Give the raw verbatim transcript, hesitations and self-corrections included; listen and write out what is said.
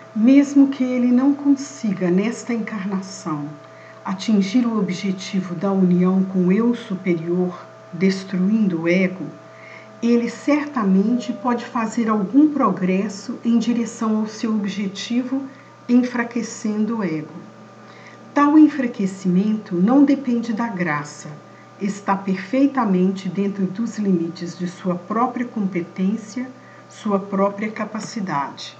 Mesmo que ele não consiga, nesta encarnação, atingir o objetivo da união com o eu superior, destruindo o ego, ele certamente pode fazer algum progresso em direção ao seu objetivo, enfraquecendo o ego. Tal enfraquecimento não depende da graça, está perfeitamente dentro dos limites de sua própria competência, sua própria capacidade.